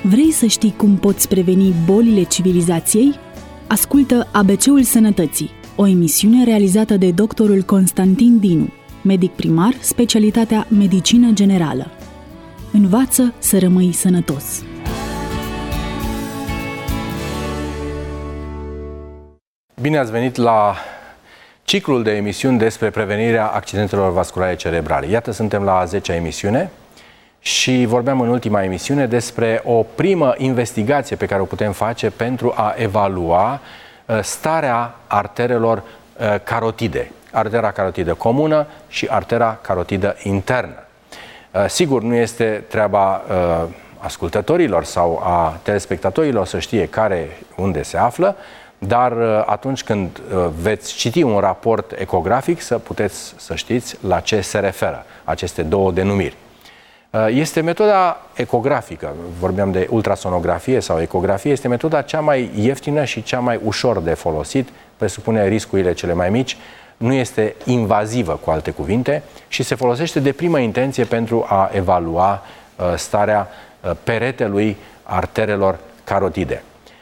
Vrei să știi cum poți preveni bolile civilizației? Ascultă ABC-ul Sănătății, o emisiune realizată de doctorul Constantin Dinu, medic primar, specialitatea Medicină Generală. Învață să rămâi sănătos! Bine ați venit la ciclul de emisiuni despre prevenirea accidentelor vasculare cerebrale. Iată, suntem la a 10-a emisiune și vorbeam în ultima emisiune despre o primă investigație pe care o putem face pentru a evalua starea arterelor carotide. Artera carotidă comună și artera carotidă internă. Sigur, nu este treaba ascultătorilor sau a telespectatorilor să știe unde se află, dar atunci când veți citi un raport ecografic să puteți să știți la ce se referă aceste două denumiri. Este metoda ecografică, vorbeam de ultrasonografie sau ecografie, este metoda cea mai ieftină și cea mai ușor de folosit, presupune riscurile cele mai mici, nu este invazivă, cu alte cuvinte, și se folosește de primă intenție pentru a evalua starea peretelui arterelor carotide.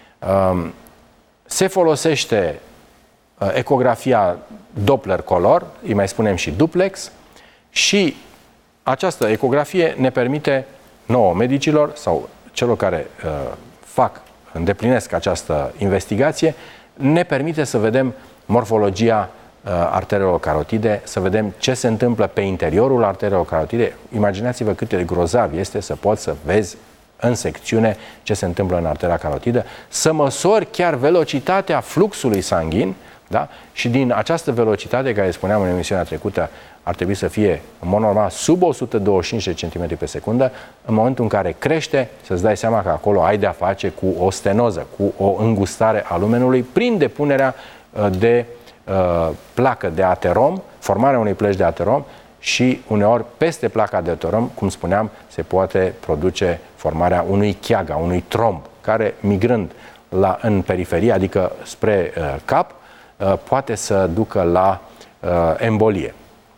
Se folosește ecografia Doppler color, îi mai spunem și duplex, și această ecografie ne permite nouă medicilor sau celor care îndeplinesc această investigație, ne permite să vedem morfologia arterelor carotide, să vedem ce se întâmplă pe interiorul arterelor carotide. Imaginați-vă cât de grozav este să poți să vezi în secțiune ce se întâmplă în artera carotidă, să măsori chiar velocitatea fluxului sanguin, da? Și din această velocitate, care spuneam în emisiunea trecută, ar trebui să fie în mod normal sub 125 de cm pe secundă, în momentul în care crește, să-ți dai seama că acolo ai de-a face cu o stenoză, cu o îngustare a lumenului, prin depunerea de placă de aterom, formarea unei plăci de aterom, și uneori peste placa de aterom, cum spuneam, se poate produce formarea unui cheaga, unui tromb, care migrând în periferie, adică spre cap, poate să ducă la embolie.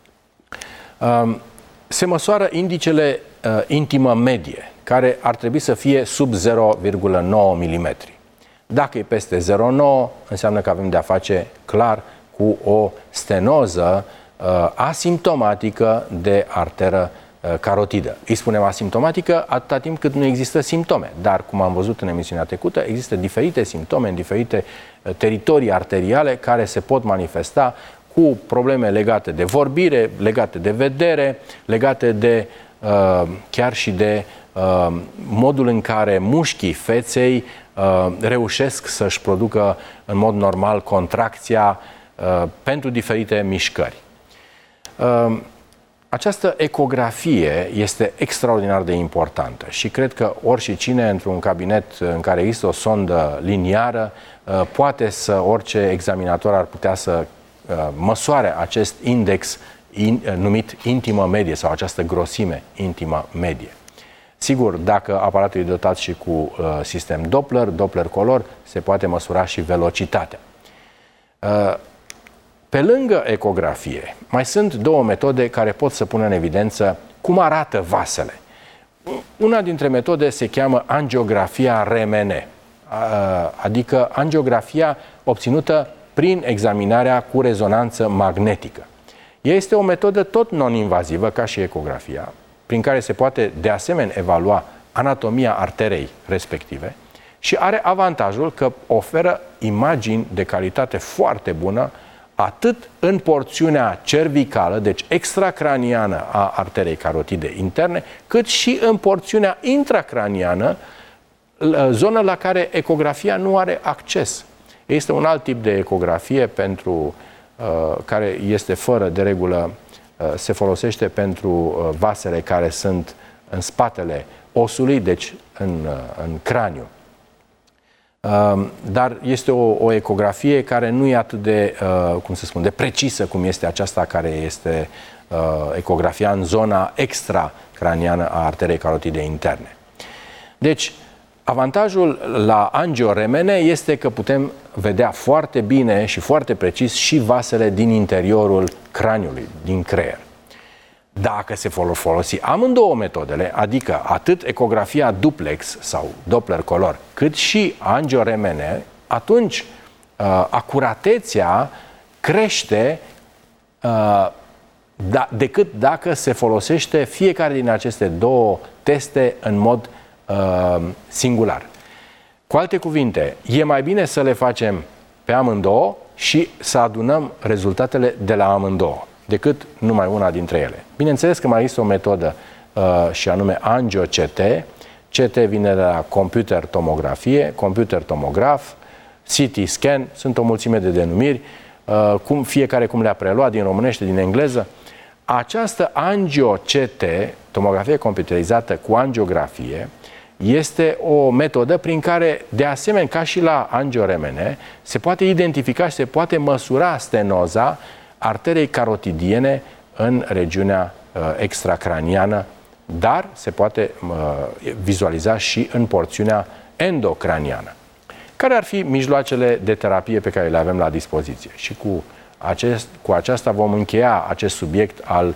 Se măsoară indicele intimă medie, care ar trebui să fie sub 0,9 mm. Dacă e peste 0,9, înseamnă că avem de-a face clar cu o stenoză asimptomatică de arteră carotidă. Îi spunem asimptomatică atâta timp cât nu există simptome, dar, cum am văzut în emisiunea trecută, există diferite simptome în diferite teritorii arteriale care se pot manifesta cu probleme legate de vorbire, legate de vedere, legate de chiar și de modul în care mușchii feței reușesc să-și producă în mod normal contracția pentru diferite mișcări. Această ecografie este extraordinar de importantă și cred că oricine într-un cabinet în care există o sondă liniară orice examinator ar putea să măsoare acest index numit intimă medie sau această grosime intimă medie. Sigur, dacă aparatul e dotat și cu sistem Doppler color, se poate măsura și velocitatea. Pe lângă ecografie, mai sunt două metode care pot să pună în evidență cum arată vasele. Una dintre metode se cheamă angiografia RMN, adică angiografia obținută prin examinarea cu rezonanță magnetică. Ea este o metodă tot non-invazivă, ca și ecografia, prin care se poate de asemenea evalua anatomia arterei respective și are avantajul că oferă imagini de calitate foarte bună atât în porțiunea cervicală, deci extracraniană a arterei carotide interne, cât și în porțiunea intracraniană, zonă la care ecografia nu are acces. Este un alt tip de ecografie care este fără de regulă, se folosește pentru vasele care sunt în spatele osului, deci în craniu. Dar este o ecografie care nu e atât de, de precisă cum este aceasta care este ecografia în zona extracraniană a arterei carotide interne. Deci, avantajul la angio-RMN este că putem vedea foarte bine și foarte precis și vasele din interiorul craniului, din creier. dacă se vor folosi amândouă metodele, adică atât ecografia duplex sau Doppler color, cât și angio-RMN, atunci acuratețea crește decât dacă se folosește fiecare din aceste două teste în mod singular. Cu alte cuvinte, e mai bine să le facem pe amândouă și să adunăm rezultatele de la amândouă, decât numai una dintre ele. Bineînțeles că mai există o metodă și anume angio-CT. CT vine de la computer tomografie, computer tomograf, CT scan, sunt o mulțime de denumiri, fiecare cum le-a preluat din românește, din engleză. Această angio-CT, tomografie computerizată cu angiografie, este o metodă prin care, de asemenea, ca și la angio-RMN, se poate identifica și se poate măsura stenoza arterei carotidiene în regiunea extracraniană, dar se poate vizualiza și în porțiunea endocraniană. Care ar fi mijloacele de terapie pe care le avem la dispoziție? Și cu aceasta vom încheia acest subiect al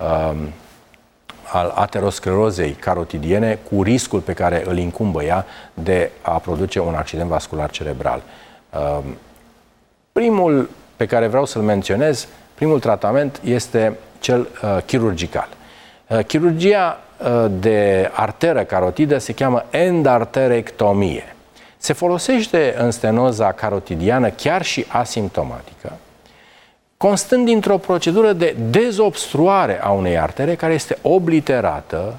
aterosclerozei carotidiene cu riscul pe care îl incumbă ea de a produce un accident vascular cerebral. Primul pe care vreau să-l menționez, primul tratament este cel chirurgical. Chirurgia de arteră carotidă se cheamă endarterectomie. Se folosește în stenoza carotidiană chiar și asimptomatică, constând dintr-o procedură de dezobstruare a unei artere care este obliterată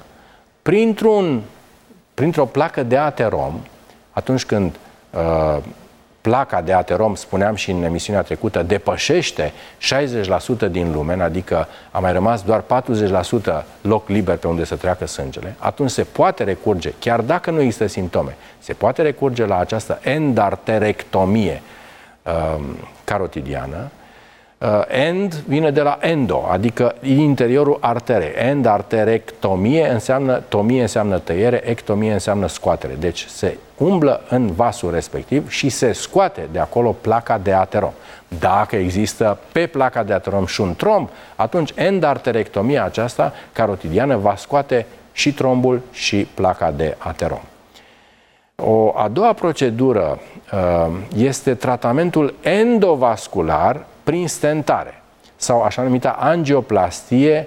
printr-o placă de aterom. Atunci când placa de aterom, spuneam și în emisiunea trecută, depășește 60% din lumen, adică a mai rămas doar 40% loc liber pe unde să treacă sângele, atunci se poate recurge, chiar dacă nu există simptome, se poate recurge la această endarterectomie carotidiană. End vine de la endo, adică interiorul arterei. Endarterectomie înseamnă tăiere, ectomie înseamnă scoatere. Deci se umblă în vasul respectiv și se scoate de acolo placa de aterom. Dacă există pe placa de aterom și un tromb, atunci endarterectomia aceasta carotidiană va scoate și trombul și placa de aterom. O a doua procedură este tratamentul endovascular prin stentare sau așa numită angioplastie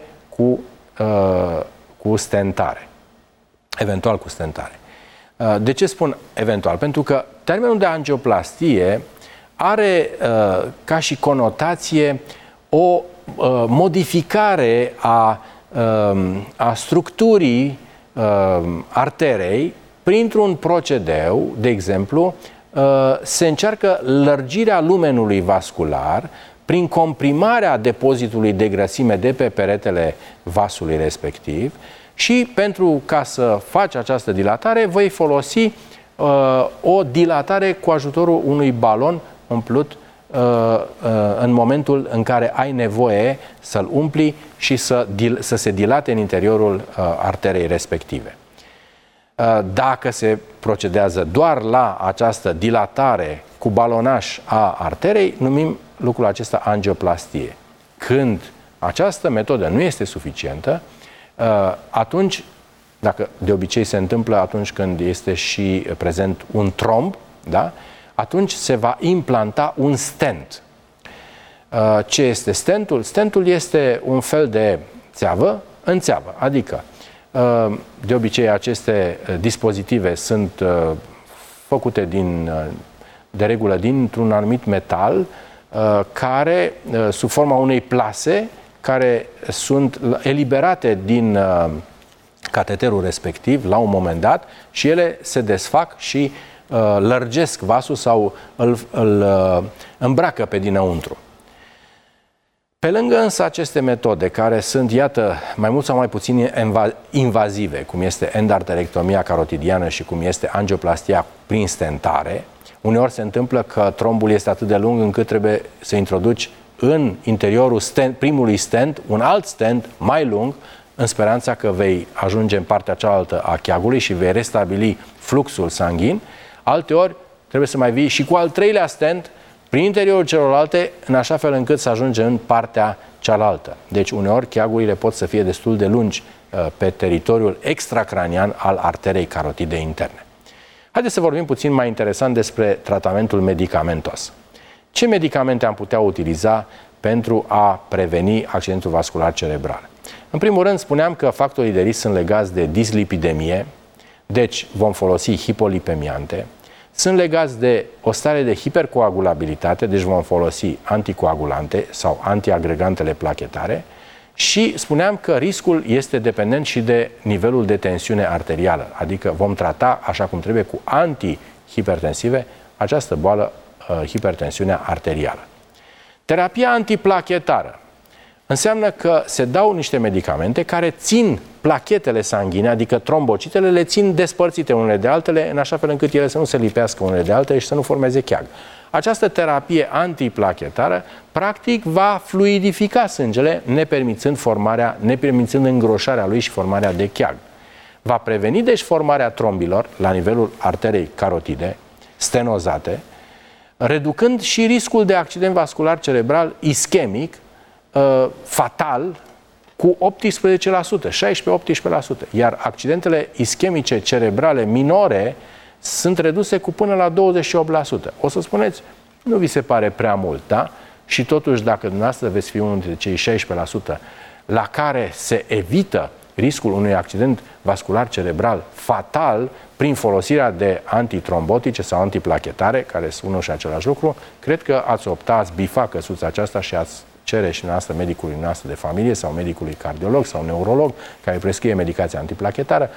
cu stentare, eventual cu stentare. De ce spun eventual? Pentru că termenul de angioplastie are ca și conotație o modificare a structurii arterei printr-un procedeu, de exemplu, se încearcă lărgirea lumenului vascular prin comprimarea depozitului de grăsime de pe peretele vasului respectiv și pentru ca să faci această dilatare voi folosi o dilatare cu ajutorul unui balon umplut în momentul în care ai nevoie să-l umpli și să se dilate în interiorul arterei respective. Dacă se procedează doar la această dilatare cu balonaj a arterei, numim lucrul acesta angioplastie. Când această metodă nu este suficientă, atunci, dacă de obicei se întâmplă atunci când este și prezent un tromb, da? Atunci se va implanta un stent. Ce este stentul? Stentul este un fel de țeavă în țeavă, adică de obicei aceste dispozitive sunt făcute de regulă dintr-un anumit metal care, sub forma unei plase, care sunt eliberate din cateterul respectiv la un moment dat și ele se desfac și lărgesc vasul sau îl îmbracă pe dinăuntru. Pe lângă însă aceste metode, care sunt, iată, mai mult sau mai puțin invazive, cum este endarterectomia carotidiană și cum este angioplastia prin stentare, uneori se întâmplă că trombul este atât de lung încât trebuie să introduci în interiorul primului stent un alt stent mai lung, în speranța că vei ajunge în partea cealaltă a cheagului și vei restabili fluxul sanguin. Alteori trebuie să mai vii și cu al treilea stent prin interiorul celorlalte, în așa fel încât să ajunge în partea cealaltă. Deci uneori cheagurile pot să fie destul de lungi pe teritoriul extracranian al arterei carotide interne. Haideți să vorbim puțin mai interesant despre tratamentul medicamentos. Ce medicamente am putea utiliza pentru a preveni accidentul vascular cerebral? În primul rând, spuneam că factorii de risc sunt legați de dislipidemie, deci vom folosi hipolipemiante, sunt legați de o stare de hipercoagulabilitate, deci vom folosi anticoagulante sau antiagregantele plachetare și spuneam că riscul este dependent și de nivelul de tensiune arterială, adică vom trata așa cum trebuie cu antihipertensive această boală, hipertensiunea arterială. Terapia antiplachetară înseamnă că se dau niște medicamente care țin plachetele sanguine, adică trombocitele, le țin despărțite unele de altele, în așa fel încât ele să nu se lipească unele de altele și să nu formeze cheag. Această terapie antiplachetară, practic, va fluidifica sângele, nepermițând îngroșarea lui și formarea de cheag. Va preveni, deci, formarea trombilor la nivelul arterei carotide, stenozate, reducând și riscul de accident vascular cerebral ischemic, fatal, cu 18%, 16-18%, iar accidentele ischemice cerebrale minore sunt reduse cu până la 28%. O să spuneți, nu vi se pare prea mult, da? Și totuși, dacă dumneavoastră veți fi unul dintre cei 16% la care se evită riscul unui accident vascular cerebral fatal prin folosirea de antitrombotice sau antiplachetare, care sunt unul și același lucru, cred că ați opta, ați bifa căsuța aceasta și ați cere și noastră medicului noastră de familie sau medicului cardiolog sau neurolog care prescrie medicația antiplachetară,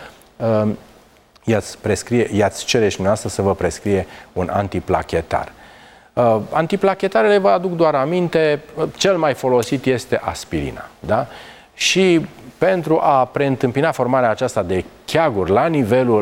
i-ați cere și noastră să vă prescrie un antiplachetar. Antiplachetarele vă aduc doar aminte, cel mai folosit este aspirina. Da? Și pentru a preîntâmpina formarea aceasta de cheaguri la nivelul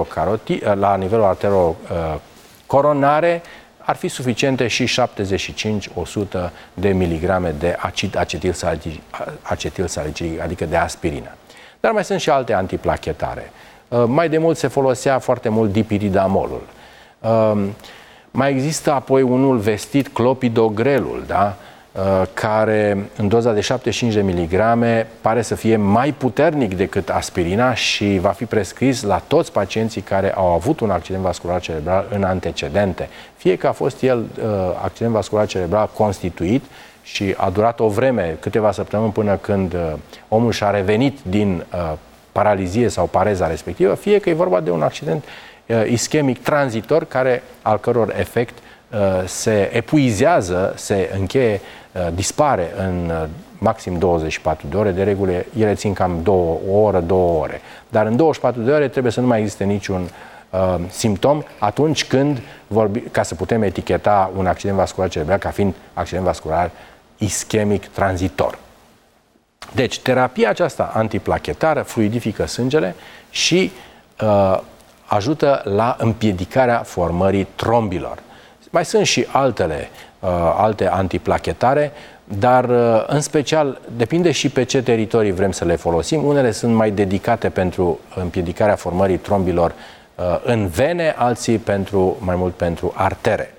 arterocoronare, ar fi suficiente și 75-100 de miligrame de acid acetilsalicilic, adică de aspirină. Dar mai sunt și alte antiplachetare. Mai de mult se folosea foarte mult dipiridamolul. Mai există apoi unul vestit, clopidogrelul, da? Care în doza de 75 de miligrame pare să fie mai puternic decât aspirina și va fi prescris la toți pacienții care au avut un accident vascular cerebral în antecedente. Fie că a fost el accident vascular cerebral constituit și a durat o vreme, câteva săptămâni până când omul și-a revenit din paralizie sau pareza respectivă, fie că e vorba de un accident ischemic tranzitor al căror efect se epuizează, se încheie, dispare în maxim 24 de ore. De regulă, ele țin cam 2 ore. Dar în 24 de ore trebuie să nu mai existe niciun simptom atunci când, ca să putem eticheta un accident vascular cerebral ca fiind accident vascular ischemic tranzitor. Deci, terapia aceasta antiplachetară fluidifică sângele și ajută la împiedicarea formării trombilor. Mai sunt și alte antiplachetare, dar în special depinde și pe ce teritorii vrem să le folosim. Unele sunt mai dedicate pentru împiedicarea formării trombilor în vene, alții mai mult pentru artere.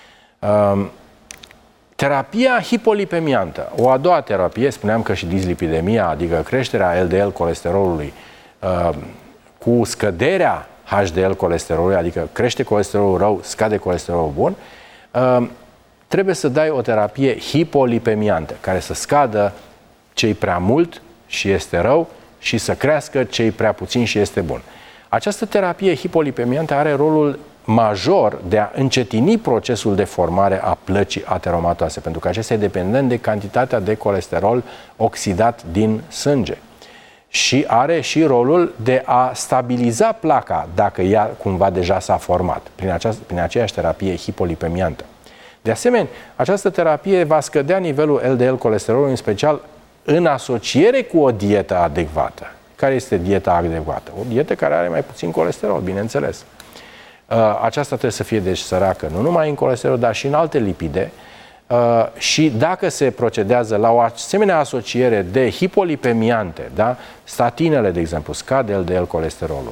Terapia hipolipemiantă, o a doua terapie, spuneam că și dislipidemia, adică creșterea LDL colesterolului cu scăderea HDL colesterolului, adică crește colesterolul rău, scade colesterolul bun, trebuie să dai o terapie hipolipemiantă, care să scadă cei prea mult și este rău și să crească cei prea puțin și este bun. Această terapie hipolipemiantă are rolul major de a încetini procesul de formare a plăcii ateromatoase, pentru că acesta e dependent de cantitatea de colesterol oxidat din sânge. Și are și rolul de a stabiliza placa dacă ea cumva deja s-a format prin aceeași terapie hipolipemiantă. De asemenea, această terapie va scădea nivelul LDL colesterolului, în special în asociere cu o dietă adecvată. Care este dieta adecvată? O dietă care are mai puțin colesterol, bineînțeles. Aceasta trebuie să fie deci săracă nu numai în colesterol, dar și în alte lipide. Și dacă se procedează la o asemenea asociere de hipolipemiante, da? Statinele, de exemplu, scad LDL colesterolul,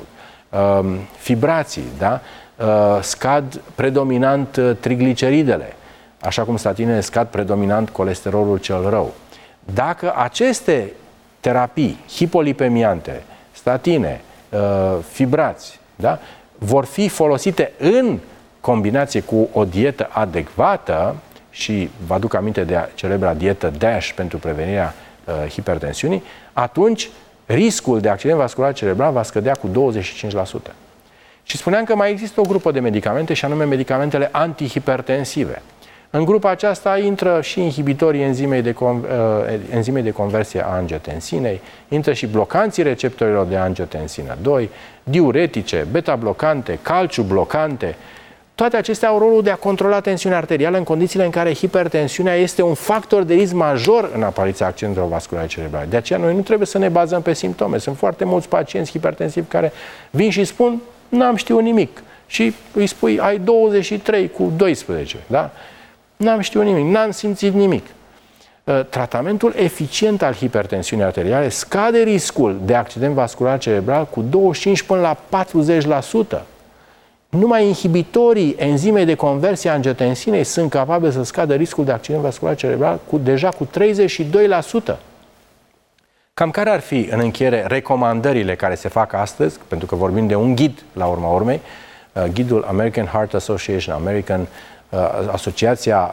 fibrații, da? Scad predominant trigliceridele, așa cum statinele scad predominant colesterolul cel rău. Dacă aceste terapii hipolipemiante, statine, fibrați, da, vor fi folosite în combinație cu o dietă adecvată, și vă aduc aminte de celebra dietă DASH pentru prevenirea hipertensiunii, atunci riscul de accident vascular cerebral va scădea cu 25%. Și spuneam că mai există o grupă de medicamente, și anume medicamentele antihipertensive. În grupa aceasta intră și inhibitorii enzimei de conversie a angiotensinei, intră și blocanții receptorilor de angiotensină 2, diuretice, beta-blocante, calciu-blocante. Toate acestea au rolul de a controla tensiunea arterială în condițiile în care hipertensiunea este un factor de risc major în apariția accidentelor vasculare cerebrale. De aceea noi nu trebuie să ne bazăm pe simptome. Sunt foarte mulți pacienți hipertensivi care vin și spun: n-am știut nimic. Și îi spui: ai 23 cu 12, da? N-am știut nimic, n-am simțit nimic. Tratamentul eficient al hipertensiunii arteriale scade riscul de accident vascular cerebral cu 25 până la 40%. Numai inhibitorii enzimei de conversie a angiotensinei sunt capabili să scadă riscul de accident vascular cerebral deja cu 32%. Cam care ar fi, în încheiere, recomandările care se fac astăzi, pentru că vorbim de un ghid, la urma urmei, ghidul American Heart Association, Asociația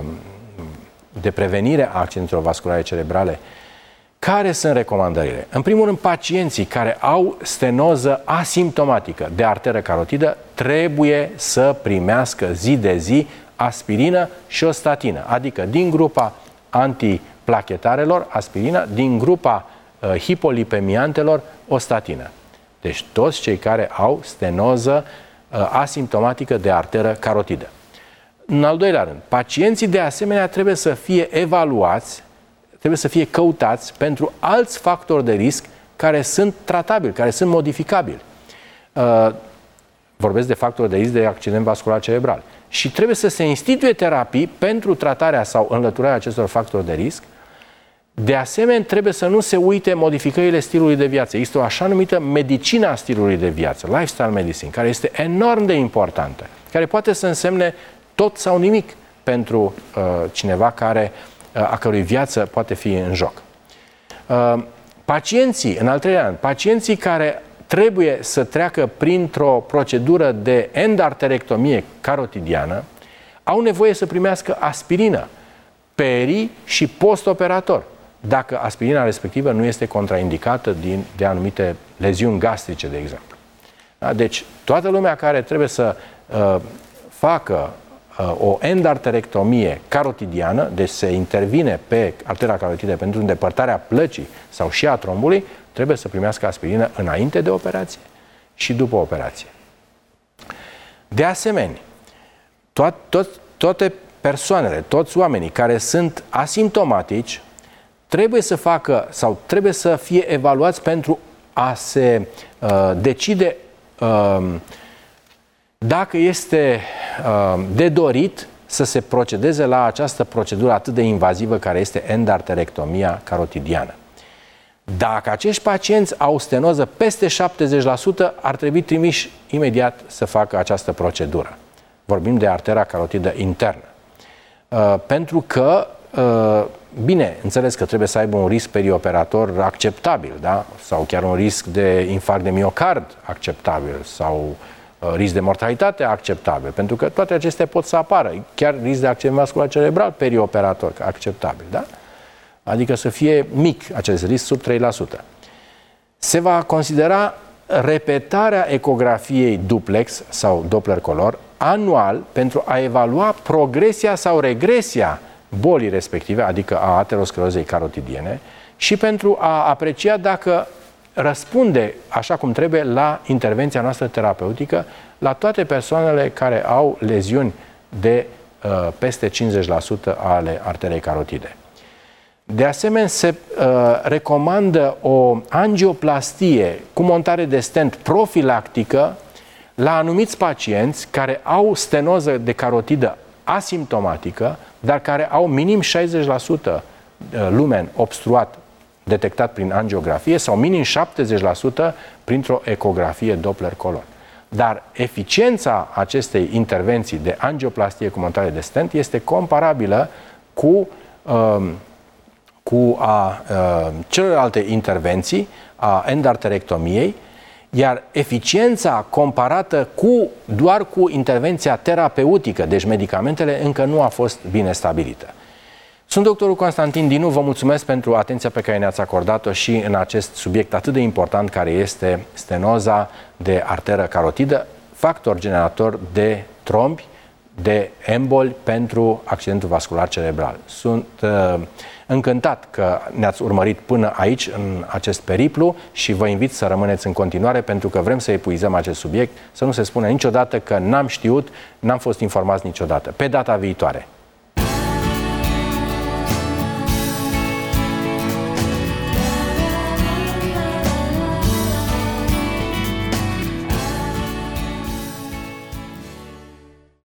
de Prevenire a Accidentelor Vasculare Cerebrale. Care sunt recomandările? În primul rând, pacienții care au stenoză asimptomatică de arteră carotidă trebuie să primească zi de zi aspirină și o statină, adică din grupa antiplachetarelor, aspirină, din grupa hipolipemiantelor, o statină. Deci toți cei care au stenoză asimptomatică de arteră carotidă. În al doilea rând, pacienții de asemenea trebuie să fie evaluați, trebuie să fie căutați pentru alți factori de risc care sunt tratabili, care sunt modificabili. Vorbesc de factori de risc de accident vascular cerebral. Și trebuie să se instituie terapii pentru tratarea sau înlăturarea acestor factori de risc. De asemenea, trebuie să nu se uite modificările stilului de viață. Există o așa numită medicina stilului de viață, lifestyle medicine, care este enorm de importantă, care poate să însemne tot sau nimic pentru cineva a cărui viață poate fi în joc. Pacienții, în al treilea rând, pacienții care trebuie să treacă printr-o procedură de endarterectomie carotidiană au nevoie să primească aspirină peri și postoperator, dacă aspirina respectivă nu este contraindicată de anumite leziuni gastrice, de exemplu. Da? Deci, toată lumea care trebuie să facă o endarterectomie carotidiană, deci se intervine pe artera carotidă pentru îndepărtarea plăcii sau și a trombului, trebuie să primească aspirină înainte de operație și după operație. De asemenea, toate persoanele, toți oamenii care sunt asimptomatici trebuie să facă sau trebuie să fie evaluați pentru a se decide dacă este de dorit să se procedeze la această procedură atât de invazivă care este endarterectomia carotidiană. Dacă acești pacienți au stenoză peste 70%, ar trebui trimiși imediat să facă această procedură. Vorbim de artera carotidă internă. Pentru că, bine, înțeles că trebuie să aibă un risc perioperator acceptabil, da? Sau chiar un risc de infarct de miocard acceptabil sau risc de mortalitate acceptabil, pentru că toate acestea pot să apară, chiar risc de accident vascular cerebral perioperator acceptabil, da? Adică să fie mic acest risc, sub 3%. Se va considera repetarea ecografiei duplex sau Doppler color anual pentru a evalua progresia sau regresia bolii respective, adică a aterosclerozei carotidiene, și pentru a aprecia dacă răspunde așa cum trebuie la intervenția noastră terapeutică la toate persoanele care au leziuni de peste 50% ale arterei carotide. De asemenea, se recomandă o angioplastie cu montare de stent profilactică la anumiți pacienți care au stenoză de carotidă asimptomatică, dar care au minim 60% lumen obstruat detectat prin angiografie sau minim 70% printr-o ecografie Doppler color. dar eficiența acestei intervenții de angioplastie cu montare de stent este comparabilă cu celelalte intervenții a endarterectomiei, iar eficiența comparată doar cu intervenția terapeutică, deci medicamentele, încă nu a fost bine stabilită. Sunt doctorul Constantin Dinu, vă mulțumesc pentru atenția pe care ne-ați acordat-o și în acest subiect atât de important care este stenoza de arteră carotidă, factor generator de trombi, de emboli pentru accidentul vascular cerebral. Sunt încântat că ne-ați urmărit până aici, în acest periplu, și vă invit să rămâneți în continuare, pentru că vrem să epuizăm acest subiect, să nu se spună niciodată că n-am știut, n-am fost informați niciodată. Pe data viitoare!